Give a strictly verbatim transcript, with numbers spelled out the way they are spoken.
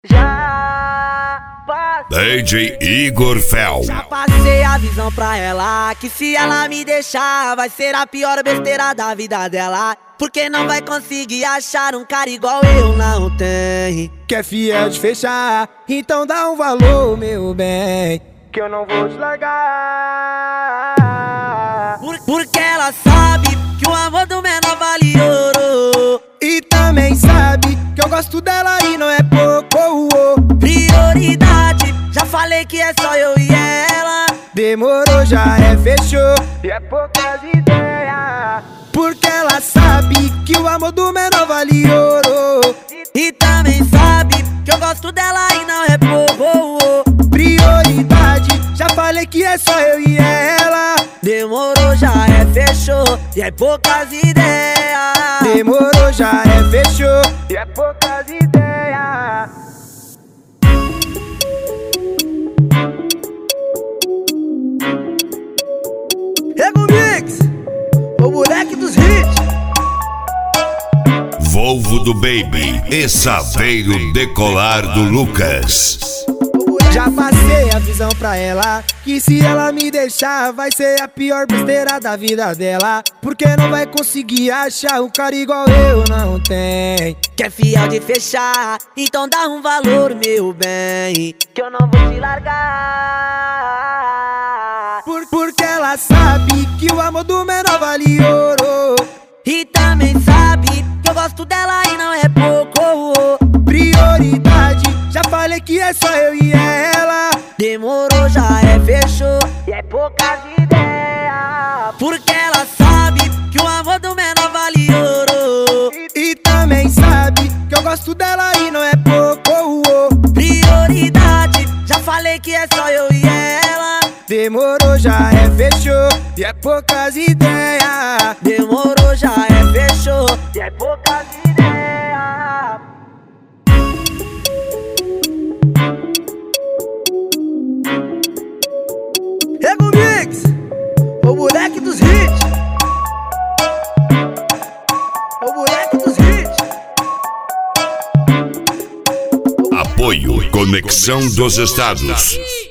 Já passei, D J Igor Fel. já passei a visão pra ela, que se ela me deixar vai ser a pior besteira da vida dela. Porque não vai conseguir achar um cara igual eu não tem. Que é fiel de fechar, então dá um valor, meu bem, que eu não vou te largar. Por, porque ela sabe que o amor do menor vale ouro. E também sabe que eu gosto dela e não é pouco. Oh, oh. Prioridade, já falei que é só eu e ela. Demorou, já é, fechou, e é poucas ideias. Porque ela sabe que o amor do menor vale ouro. E também sabe que eu gosto dela e não é pouco. Prioridade, já falei que é só eu e ela. Demorou, já é, fechou, e é poucas ideias. Demorou, já é, fechou, e é poucas ideias. Rego Mix, o moleque dos hits. Volvo do Baby e Saveiro Decolar do Lucas. Já passei a visão pra ela, que se ela me deixar vai ser a pior besteira da vida dela. Porque não vai conseguir achar um cara igual eu não tem. Que é fiel de fechar, então dá um valor, meu bem, que eu não vou te largar. Por, porque ela sabe que o amor do menor vale ouro. E também sabe que eu gosto dela e não é pouco. Prioridade, já falei que é só eu e ela. Demorou, já é, fechou, e é poucas ideias. Porque ela sabe que o amor do menor vale ouro. E, e também sabe que eu gosto dela e não é pouco. Prioridade, já falei que é só eu e ela. Demorou, já é, fechou, e é poucas ideias. Demorou, já é, fechou, e é poucas ideias. Rego Mix, o moleque dos hits. O moleque dos hits. Apoio Conexão dos Estados.